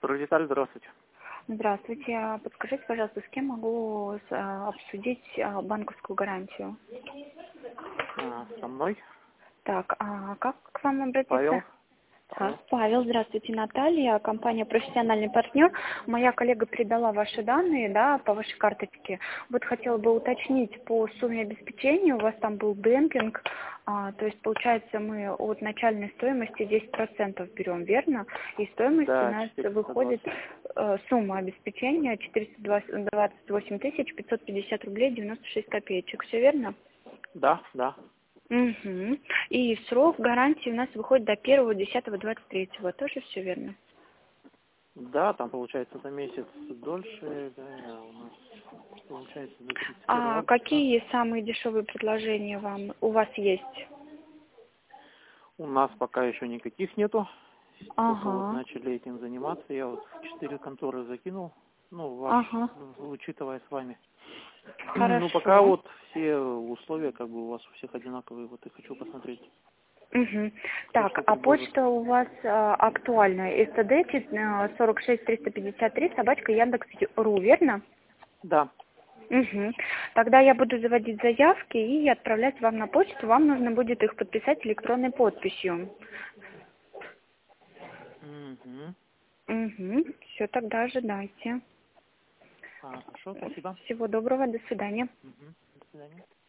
Пролетарий, здравствуйте. Здравствуйте. Подскажите, пожалуйста, с кем могу обсудить банковскую гарантию? Со мной Так, а как к вам Павел. обратиться? Павел. Павел, здравствуйте, Наталья, компания «Профессиональный партнер». Моя коллега передала ваши данные, да, по вашей карточке. Вот хотела бы уточнить по сумме обеспечения. У вас там был демпинг, то есть, получается, мы от начальной стоимости 10% берем, верно? И стоимость у Да, нас 420. выходит сумма обеспечения 428 550 рублей 96 копеечек. Все верно? Да, да. Угу. И срок гарантии у нас выходит до 1.10.23. Тоже все верно? Да, там получается за месяц дольше, да, у нас получается до 31 А августа. какие самые дешевые предложения у вас есть? У нас пока еще никаких нету. Только вот Ага, начали этим заниматься. Я вот в 4 конторы закинул, ага, учитывая с вами. Ну, пока хорошо. вот все условия, как бы у вас у всех одинаковые, вот и хочу посмотреть, Угу. кто Так, что а предложит. почта у вас актуальная? СТД 46353 собачка Яндекс.ру, верно? Да. Угу. Тогда я буду заводить заявки и отправлять вам на почту. Вам нужно будет их подписать электронной подписью. Угу. Угу. Все, тогда ожидайте. Хорошо, спасибо. Всего доброго, до свидания. Мгм. До свидания.